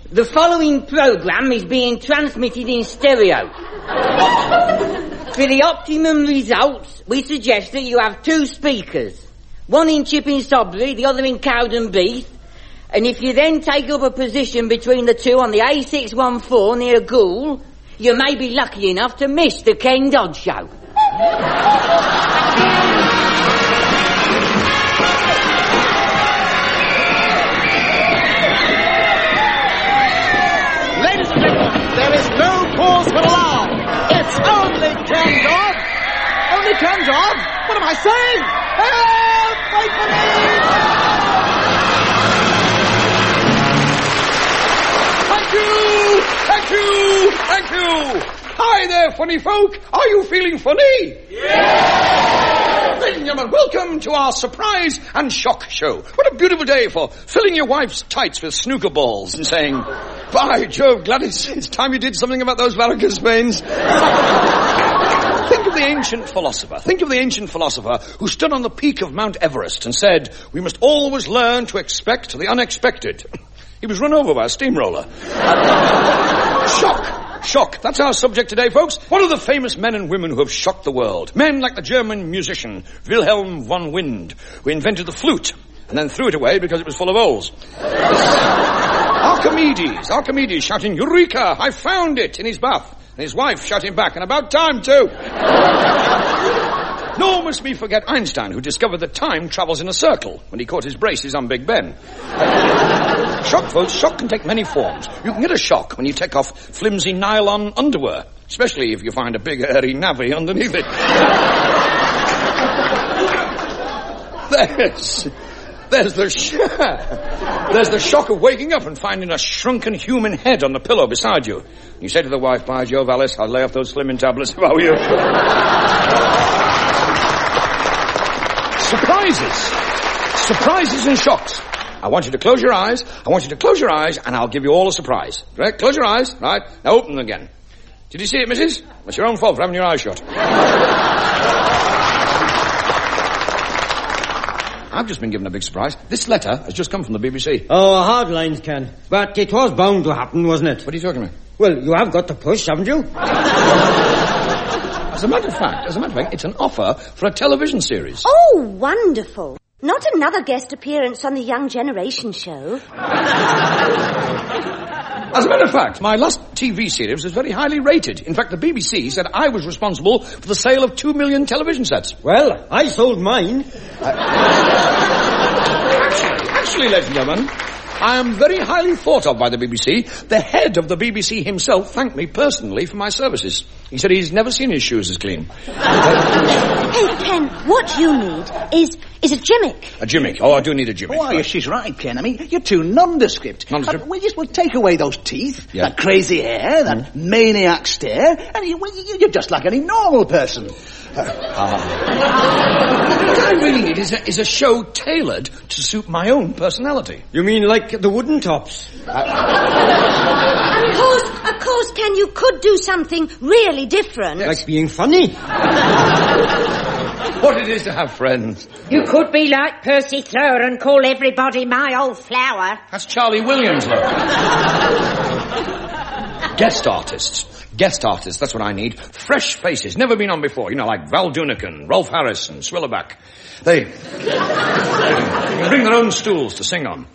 The following programme is being transmitted in stereo. For the optimum results, we suggest that you have 2 speakers. One in Chipping Sodbury, the other in Cowden Beath. And if you then take up a position between the two on the A614 near Goole, you may be lucky enough to miss the Ken Dodd Show. Ladies and gentlemen, there is no cause for alarm. It's only Ken Dodd. Only Ken Dodd? What am I saying? Help! Wait for me! Thank you! Thank you! Hi there, funny folk. Are you feeling funny? Yeah! Ladies and gentlemen, welcome to our surprise and shock show. What a beautiful day for filling your wife's tights with snooker balls and saying, by Jove, Gladys, it's time you did something about those varicose veins. Think of the ancient philosopher. Think of the ancient philosopher who stood on the peak of Mount Everest and said, we must always learn to expect the unexpected. He was run over by a steamroller. Shock. That's our subject today, folks. One of the famous men and women who have shocked the world. Men like the German musician Wilhelm von Wind, who invented the flute and then threw it away because it was full of holes. Archimedes shouting, Eureka! I found it! in his bath. And his wife shouting back, and about time too. Nor must we forget Einstein, who discovered that time travels in a circle when he caught his braces on Big Ben. Shock, folks. Shock can take many forms. You can get a shock when you take off flimsy nylon underwear, especially if you find a big hairy navvy underneath it. There's the shock of waking up and finding a shrunken human head on the pillow beside you. You say to the wife, by Jove, Alice, I'll lay off those slimming tablets if I were you. Surprises and shocks. I want you to close your eyes, and I'll give you all a surprise. Right? Close your eyes. Right. Now open them again. Did you see it, missus? It's your own fault for having your eyes shut. I've just been given a big surprise. This letter has just come from the BBC. Oh, hard lines, Ken. But it was bound to happen, wasn't it? What are you talking about? Well, you have got the push, haven't you? As a matter of fact, it's an offer for a television series. Oh, wonderful. Not another guest appearance on the Young Generation show. As a matter of fact, my last TV series was very highly rated. In fact, the BBC said I was responsible for the sale of 2 million television sets. Well, I sold mine. Actually, ladies and gentlemen, I am very highly thought of by the BBC. The head of the BBC himself thanked me personally for my services. He said he's never seen his shoes as clean. Hey, Ken, what you need is a gimmick. A gimmick? Oh, I do need a gimmick. Oh, yes, she's right, Ken. I mean, you're too nondescript. We'll take away those teeth, that crazy hair, that maniac stare, and you're just like any normal person. What I really need is a show tailored to suit my own personality. You mean like the Wooden Tops? Of course, Ken, you could do something really different. Yes. Like being funny. What it is to have friends. You could be like Percy Thrower and call everybody my old flower. That's Charlie Williams, look. Guest artists, that's what I need. Fresh faces, never been on before. You know, like Val Dunican, Rolf Harris and Swillerback. They bring their own stools to sing on.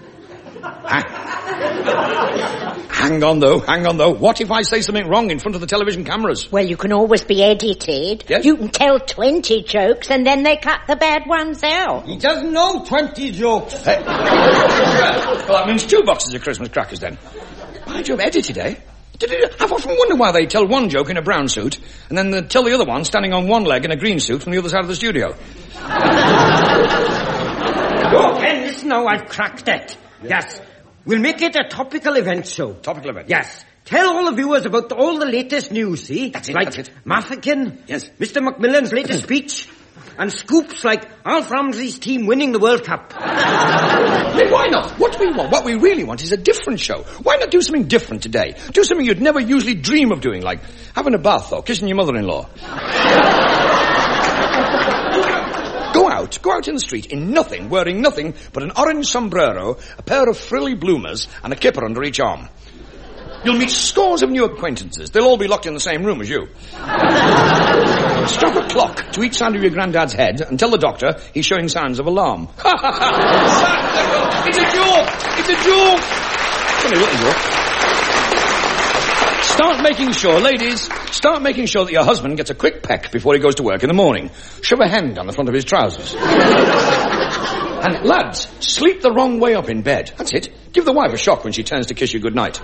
Hang on, though. What if I say something wrong in front of the television cameras? Well, you can always be edited. Yes? You can tell 20 jokes and then they cut the bad ones out. He doesn't know 20 jokes. Well, that means 2 boxes of Christmas crackers, then. By Jove, edited, eh? I've often wondered why they tell one joke in a brown suit and then they tell the other one standing on one leg in a green suit from the other side of the studio. Oh, Ken, listen now, I've cracked it. Yes. We'll make it a topical event show. Topical event? Yes. Tell all the viewers about all the latest news, see? That's it, like that's it. Maffican, yes. Mr. Macmillan's latest speech, and scoops like Alf Ramsey's team winning the World Cup. Why not? What we want, what we really want is a different show. Why not do something different today? Do something you'd never usually dream of doing, like having a bath or kissing your mother-in-law. Go out in the street in nothing, wearing nothing but an orange sombrero, a pair of frilly bloomers, and a kipper under each arm. You'll meet scores of new acquaintances. They'll all be locked in the same room as you. Strap a clock to each side of your granddad's head and tell the doctor he's showing signs of alarm. It's a joke! It's a joke! Funny little joke. Start making sure that your husband gets a quick peck before he goes to work in the morning. Shove a hand down the front of his trousers. And lads, sleep the wrong way up in bed. That's it. Give the wife a shock when she turns to kiss you goodnight.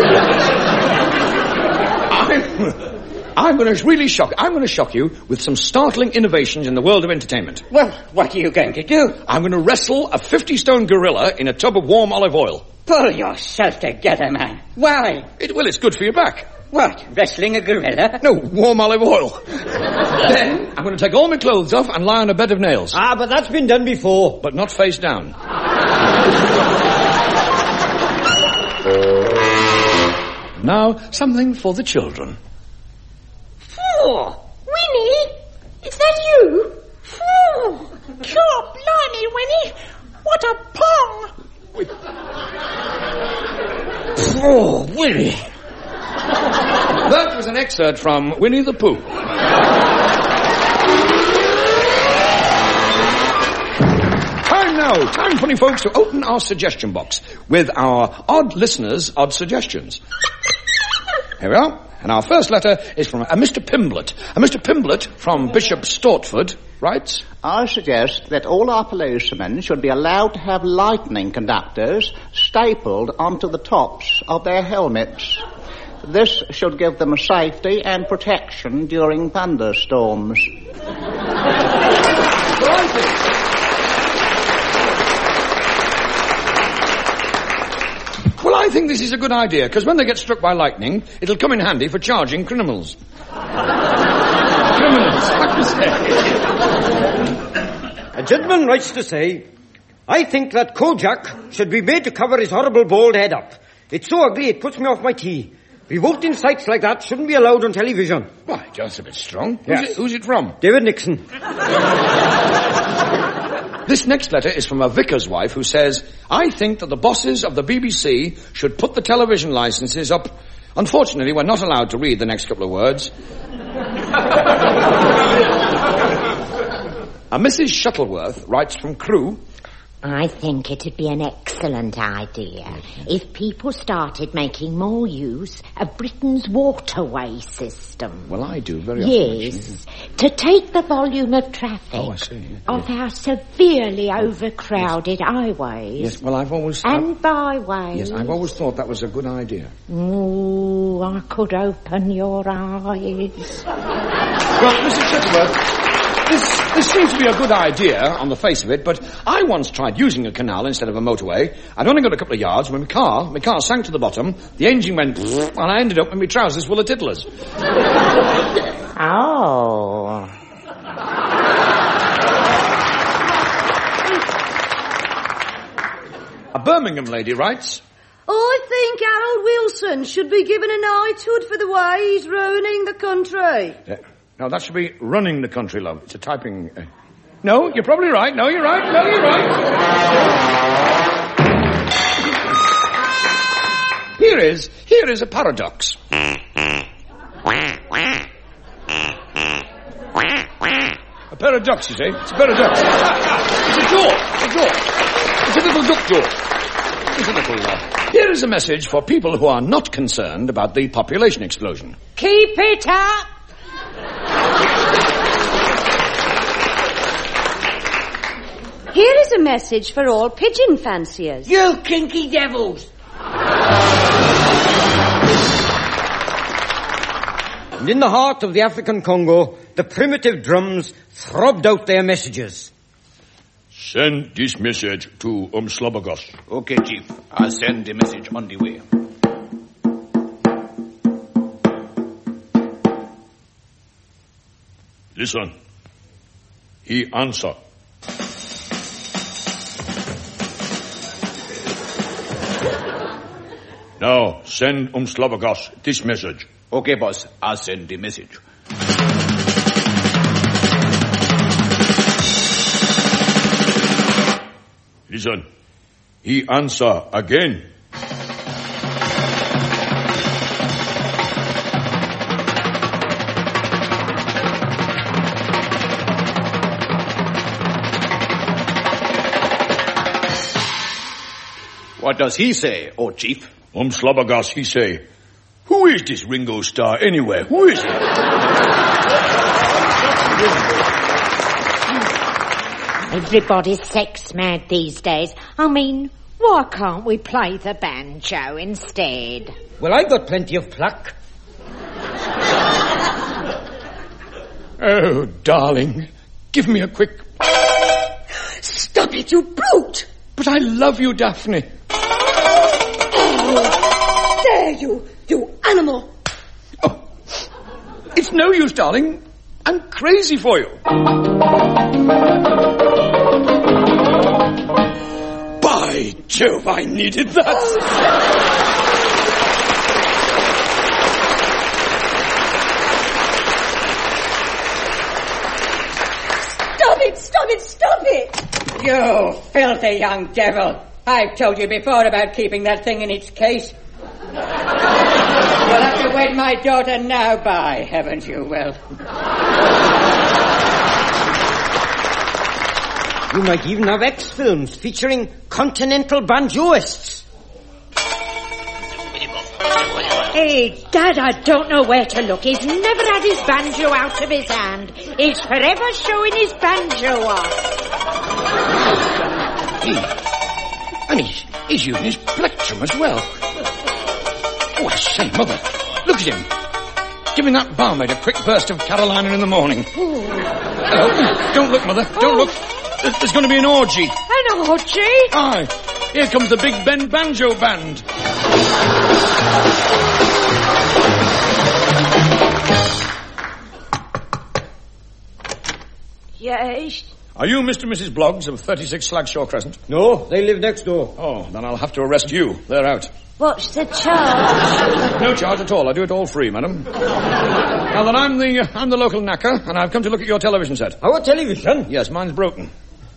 I'm going to shock you with some startling innovations in the world of entertainment. Well, what are you going to do? I'm going to wrestle a 50-stone gorilla in a tub of warm olive oil. Pull yourself together, man. Why? It's good for your back. What, wrestling a gorilla? No, warm olive oil. Then I'm going to take all my clothes off and lie on a bed of nails. But that's been done before. But not face down. Now, something for the children. Oh, Winnie, is that you? Oh, God, blimey, Winnie, what a pong! Oh, Winnie. That was an excerpt from Winnie the Pooh. Time, funny folks, to open our suggestion box with our odd listeners' odd suggestions. Here we are. And our first letter is from a Mr. Pimblett. A Mr. Pimblett from Bishop Stortford writes, I suggest that all our policemen should be allowed to have lightning conductors stapled onto the tops of their helmets. This should give them safety and protection during thunderstorms. Well, I think this is a good idea, because when they get struck by lightning, it'll come in handy for charging criminals. A gentleman writes to say, I think that Kojak should be made to cover his horrible bald head up. It's so ugly it puts me off my tea. Revolting sights like that shouldn't be allowed on television. Why, just a bit strong. Yes. Who's it from? David Nixon. This next letter is from a vicar's wife who says, I think that the bosses of the BBC should put the television licenses up. Unfortunately, we're not allowed to read the next couple of words. A Mrs. Shuttleworth writes from Crewe, I think it'd be an excellent idea if people started making more use of Britain's waterway system. Well, I do very often. Yes, to take the volume of traffic off our severely overcrowded highways. Yes, well, I've always and byways. Yes, I've always thought that was a good idea. Oh, I could open your eyes. Well, Mrs. Shuttleworth, this seems to be a good idea on the face of it, but I once tried using a canal instead of a motorway. I'd only got a couple of yards when my car sank to the bottom, the engine went, and I ended up with my trousers full of tiddlers. Oh. A Birmingham lady writes, I think Harold Wilson should be given a knighthood for the way he's ruining the country. No, that should be running the country, love. It's a typing... No, you're probably right. No, you're right. No, you're right. Here is a paradox. A paradox, you say? It's a paradox. It's a joke. It's a little duck joke. It's a little... Here is a message for people who are not concerned about the population explosion. Keep it up! Here is a message for all pigeon fanciers. You kinky devils! And in the heart of the African Congo, the primitive drums throbbed out their messages. Send this message to Umslobogos. Okay, Chief. I'll send the message on the way. Listen. He answer. Now, send Umslobogos this message. Okay, boss. I'll send the message. Listen. He answer again. What does he say, oh chief? Slobbergas, he say, who is this Ringo Starr anyway? Who is he? Everybody's sex mad these days. I mean, why can't we play the banjo instead? Well, I've got plenty of pluck. Oh, darling, give me a quick... Stop it, you brute! But I love you, Daphne. Oh, dare you, you animal! Oh, it's no use, darling. I'm crazy for you. By Jove, I needed that. Stop it! You filthy young devil. I've told you before about keeping that thing in its case. You'll have to wed my daughter now, by heavens you will. You might even have X-films featuring continental banjoists. Hey, Dad, I don't know where to look. He's never had his banjo out of his hand. He's forever showing his banjo off. And he's using his plectrum as well. Oh, I say, Mother, look at him. Giving that barmaid a quick burst of Carolina in the morning. Hello. Don't look, Mother. Don't look. There's going to be an orgy. An orgy? Aye. Here comes the Big Ben Banjo Band. Yes? Are you Mr. and Mrs. Bloggs of 36 Slagshaw Crescent? No, they live next door. Oh, then I'll have to arrest you. They're out. What's the charge? No charge at all. I do it all free, madam. Now then, I'm the local knacker, and I've come to look at your television set. Our television? Yes, mine's broken.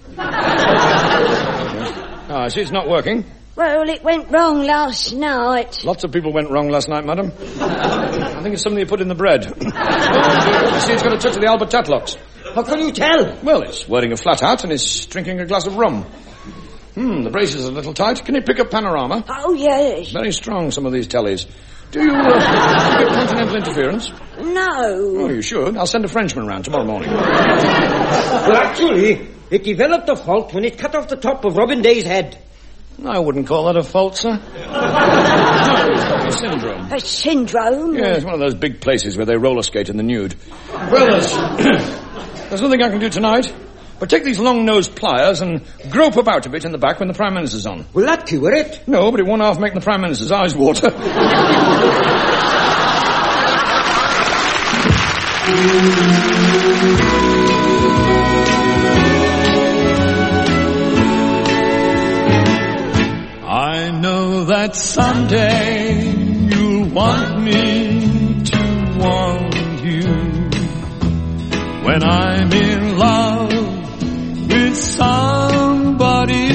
I see it's not working. Well, it went wrong last night. Lots of people went wrong last night, madam. I think it's something you put in the bread. You see, it's got a touch of the Albert Tatlocks. How can you tell? Well, it's wearing a flat hat and it's drinking a glass of rum. The braces are a little tight. Can you pick up Panorama? Oh, yes. Very strong, some of these tellies. Do you get continental interference? No. Oh, you should. I'll send a Frenchman round tomorrow morning. Well, actually, it developed a fault when it cut off the top of Robin Day's head. I wouldn't call that a fault, sir. No, it's a syndrome. A syndrome? Yeah, it's one of those big places where they roller skate in the nude. Well, there's nothing I can do tonight, but take these long-nosed pliers and grope about a bit in the back when the Prime Minister's on. Will that cure it? No, but it won't half make the Prime Minister's eyes water. I know that someday you'll want me to want you. When I'm in love with somebody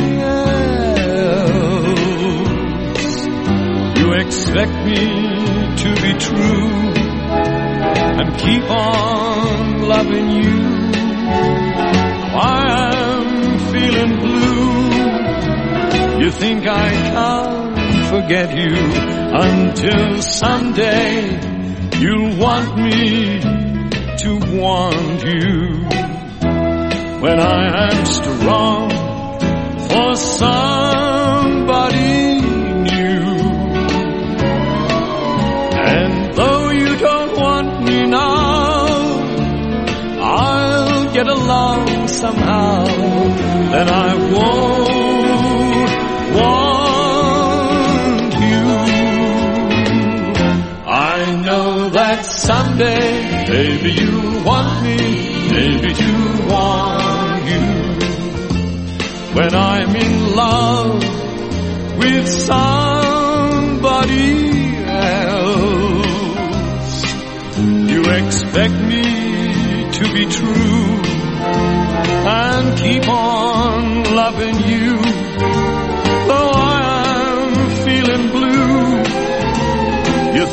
else, you expect me to be true and keep on loving you. I'm feeling blue. You think I can't forget you until someday you'll want me to want you. When I am strong for somebody new. And though you don't want me now, I'll get along somehow. Then I won't want you. I know that someday, baby, you'll want me, maybe to want you. When I'm in love with somebody else, you expect me to be true and keep on loving you.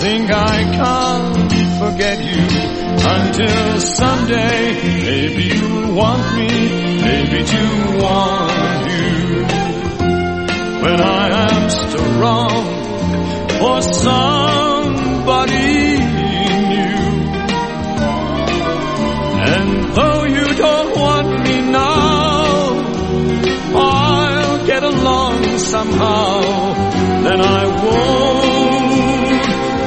think I can't forget you until someday maybe you'll want me, maybe to want you. When I am strong for somebody new, and though you don't want me now, I'll get along somehow. Then I won't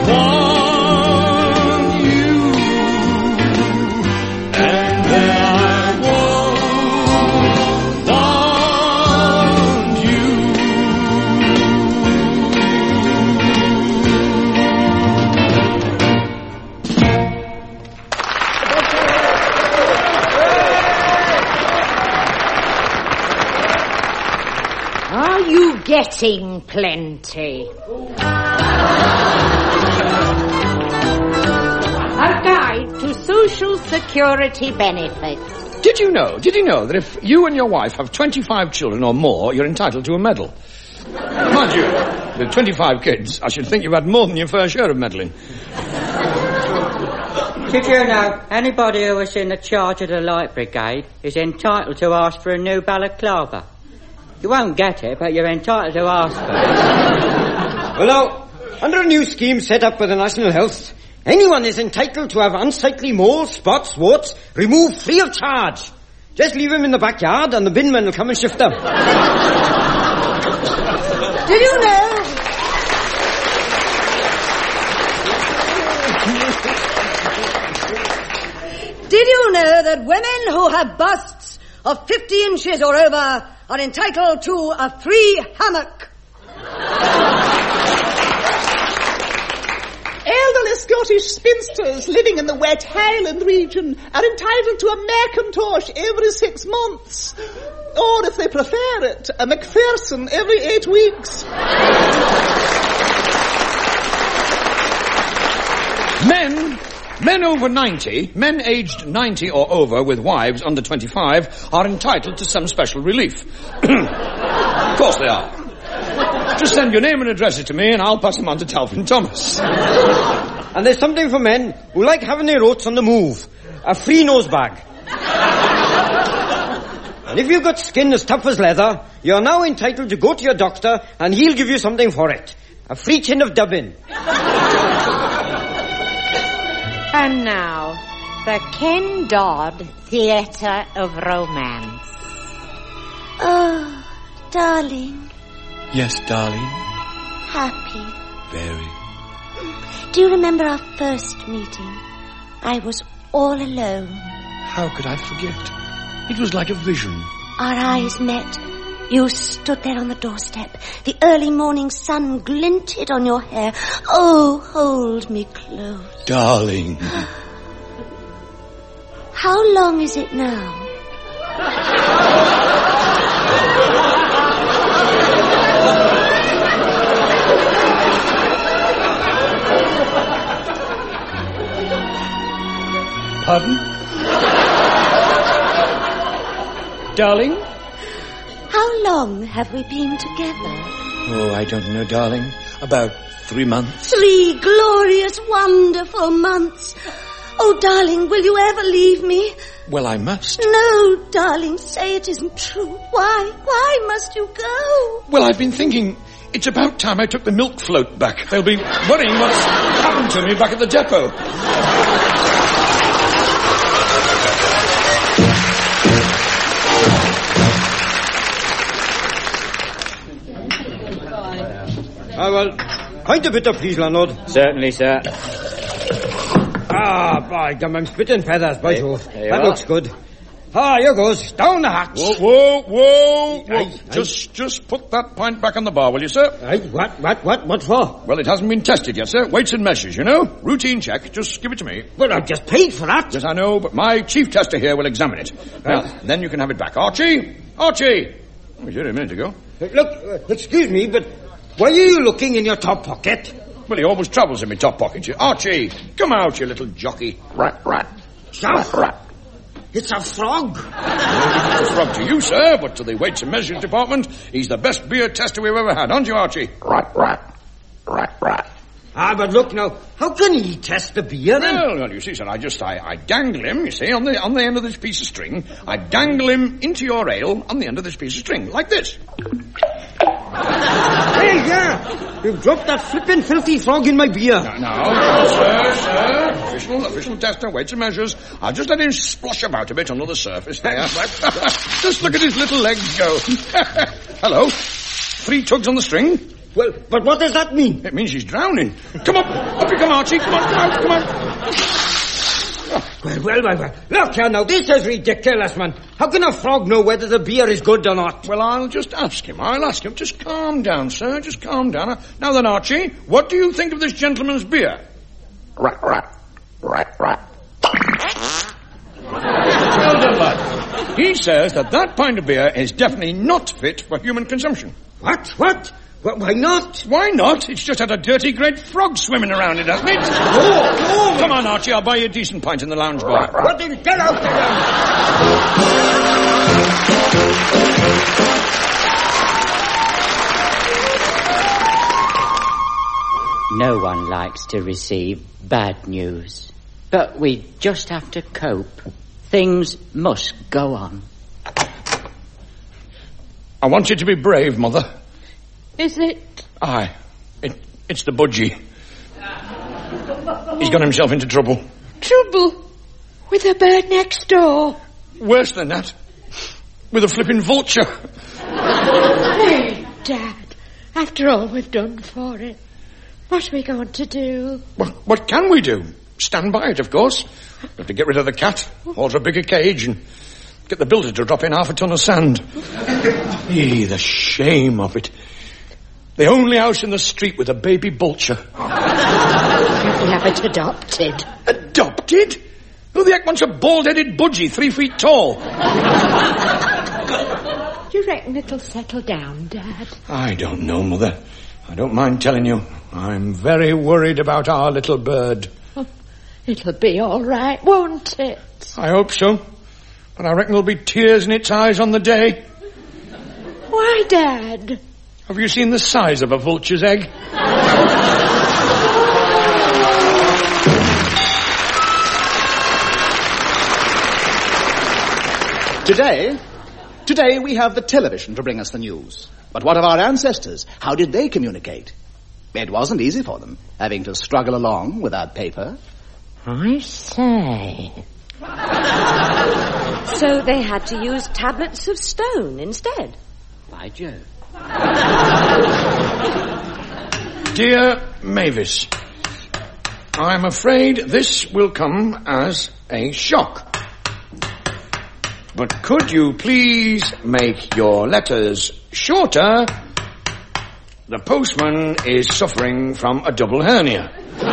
want you, and then I won't want you. Are you getting plenty? A guide to social security benefits. Did you know that if you and your wife have 25 children or more, you're entitled to a medal? Mind you, with 25 kids, I should think you've had more than your fair share of meddling. Did you know anybody who was in the charge of the Light Brigade is entitled to ask for a new balaclava? You won't get it, but you're entitled to ask for it. Well, now, under a new scheme set up by the National Health, anyone is entitled to have unsightly moles, spots, warts removed free of charge. Just leave them in the backyard and the bin men will come and shift them. Did you know? Did you know that women who have busts of 50 inches or over are entitled to a free hammock? Elderly Scottish spinsters living in the wet Highland region are entitled to a Macintosh every 6 months. Or, if they prefer it, a Macpherson every 8 weeks. Men over 90, men aged 90 or over with wives under 25 are entitled to some special relief. Of course they are. Just send your name and addresses to me and I'll pass them on to Talvin Thomas. And there's something for men who like having their oats on the move. A free nose bag. And if you've got skin as tough as leather, you're now entitled to go to your doctor and he'll give you something for it. A free tin of dubbin. And now, the Ken Dodd Theatre of Romance. Oh, darling. Yes, darling. Happy. Very. Do you remember our first meeting? I was all alone. How could I forget? It was like a vision. Our eyes met. You stood there on the doorstep. The early morning sun glinted on your hair. Oh, hold me close. Darling. How long is it now? Pardon? Darling? How long have we been together? Oh, I don't know, darling. About 3 months. 3 glorious, wonderful months. Oh, darling, will you ever leave me? Well, I must. No, darling, say it isn't true. Why? Why must you go? Well, I've been thinking it's about time I took the milk float back. They'll be worrying what's happened to me back at the depot. Well, pint of bitter, please, landlord. Certainly, sir. By gum, I'm spitting feathers, by Jove. There you That are. looks good. Here goes. Down the hatch. Whoa. Aye. Just put that pint back on the bar, will you, sir? What for? Well, it hasn't been tested yet, sir. Weights and measures, you know. Routine check. Just give it to me. Well, I've just paid for that. Yes, I know, but my chief tester here will examine it. Now, then you can have it back. Archie! Oh, he was here a minute ago. Look, excuse me, but why are you looking in your top pocket? Well, he always travels in my top pocket. Archie, come out, you little jockey. Rat. Rat. It's a frog. It's a frog to you, sir, but to the weights and measures department, he's the best beer tester we've ever had, aren't you, Archie? Rat. But look now, how can he test the beer then? Well, you see, sir, I dangle him, you see, on the end of this piece of string. I dangle him into your ale on the end of this piece of string, like this. Hey, yeah, you've dropped that flippin' filthy frog in my beer. Now, sir, official tester waits and measures. I'll just let him splosh about a bit under the surface there. Just look at his little legs go. Hello, 3 tugs on the string. Well, but what does that mean? It means he's drowning. Come up you come, Archie. Come on. Well. Look here now, this is ridiculous, man. How can a frog know whether the beer is good or not? Well, I'll just ask him. Just calm down, sir. Just calm down. Now then, Archie, what do you think of this gentleman's beer? Rat. Well done, lad. He says that pint of beer is definitely not fit for human consumption. What? Why not? Why not? It's just had a dirty great frog swimming around it, hasn't it? No. Come on, Archie, I'll buy you a decent pint in the lounge bar. What then? Get out there! No one likes to receive bad news. But we just have to cope. Things must go on. I want you to be brave, Mother. Is it? Aye. It's the budgie. He's got himself into trouble. Trouble? With the bird next door? Worse than that. With a flipping vulture. Hey, Dad. After all we've done for it, what are we going to do? What can we do? Stand by it, of course. We have to get rid of the cat, order a bigger cage, and get the builder to drop in 1/2 ton of sand. The shame of it. The only house in the street with a baby vulture. We'll have it adopted. Adopted? Who the heck wants a bald-headed budgie 3 feet tall? Do you reckon it'll settle down, Dad? I don't know, Mother. I don't mind telling you. I'm very worried about our little bird. Oh, it'll be all right, won't it? I hope so. But I reckon there'll be tears in its eyes on the day. Why, Dad? Have you seen the size of a vulture's egg? Today we have the television to bring us the news. But what of our ancestors? How did they communicate? It wasn't easy for them, having to struggle along without paper. I say. So they had to use tablets of stone instead. By Jove. Dear Mavis, I'm afraid this will come as a shock. But could you please make your letters shorter? The postman is suffering from a double hernia.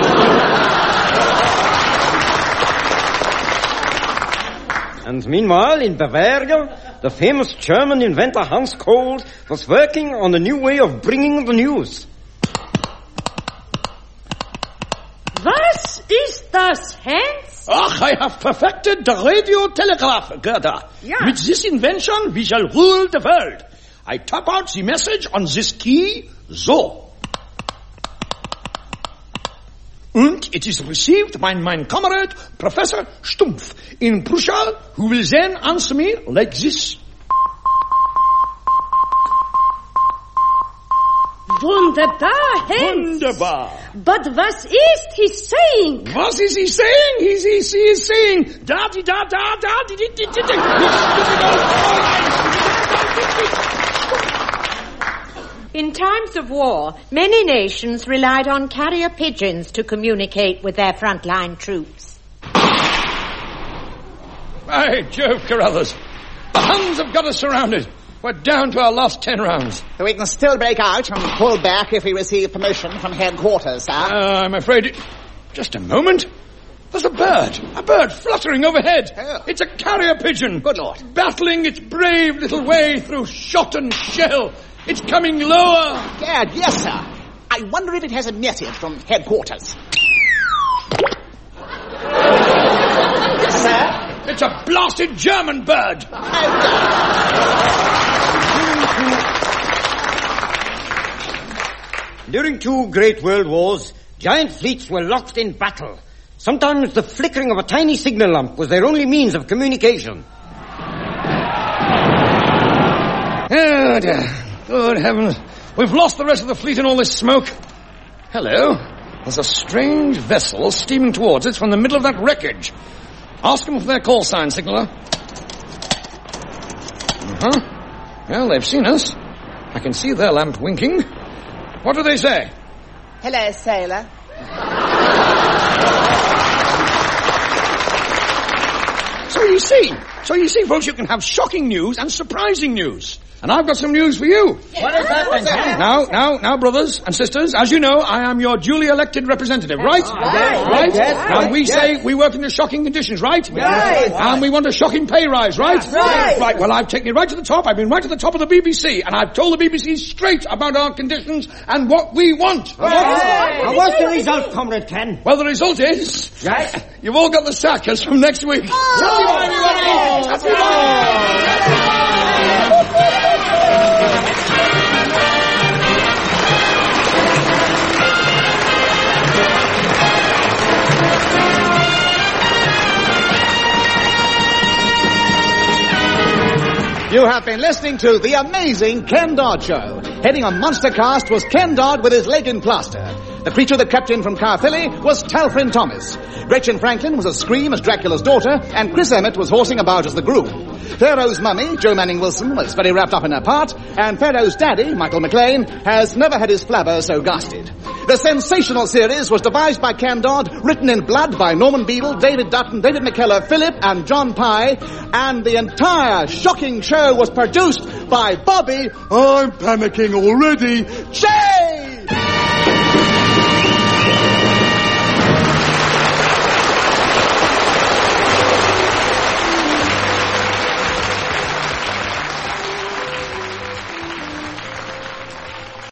And meanwhile, in Bavaria, the famous German inventor Hans Kohl was working on a new way of bringing the news. Was ist das, Hans? Ach, I have perfected the radio telegraph, Gerda. Yeah. With this invention, we shall rule the world. I tap out the message on this key, so. And it is received by my comrade, Professor Stumpf, in Prussia, who will then answer me like this. Wunderbar, Hans. Wunderbar. But was ist he saying? What is he saying? He is saying, da-di-da-da-da-di-di-di-di-di. In times of war, many nations relied on carrier pigeons to communicate with their frontline troops. By Jove, Carruthers. The Huns have got us surrounded. We're down to our last 10 rounds. We can still break out and pull back if we receive permission from headquarters, sir. I'm afraid Just a moment. There's a bird fluttering overhead. Oh. It's a carrier pigeon. Good Lord. Battling its brave little way through shot and shell. It's coming lower. Gad, yes, sir. I wonder if it has a message from headquarters. Yes, sir. It's a blasted German bird. During 2 great world wars, Giant fleets were locked in battle. Sometimes the flickering of a tiny signal lamp was their only means of communication. Oh, dear. Good heavens. We've lost the rest of the fleet in all this smoke. Hello. There's a strange vessel steaming towards us from the middle of that wreckage. Ask them for their call sign, signaller. Well, they've seen us. I can see their lamp winking. What do they say? Hello, sailor. So you see, folks, you can have shocking news and surprising news. And I've got some news for you. What is that? Now, brothers and sisters, as you know, I am your duly elected representative, right? Right? Now, we say we work under shocking conditions, right? Right. And we want a shocking pay rise, right? Right. Well, I've taken it right to the top. I've been right to the top of the BBC, and I've told the BBC straight about our conditions and what we want. Now, what's the result, Comrade Ken? Well, the result is... Right. You've all got the sack as from next week. You have been listening to The Amazing Ken Dodd Show. Heading on Monster Cast was Ken Dodd with his leg in plaster. The creature that crept in from Caerphilly was Talfrin Thomas. Gretchen Franklin was a scream as Dracula's daughter, and Chris Emmett was horsing about as the groom. Pharaoh's mummy, Jo Manning Wilson, was very wrapped up in her part, and Pharaoh's daddy, Michael McLean, has never had his flabber so gasted. The sensational series was devised by Ken Dodd, written in blood by Norman Beadle, David Dutton, David McKellar, Philip, and John Pye, and the entire shocking show was produced by Bobby, I'm panicking already, Jay!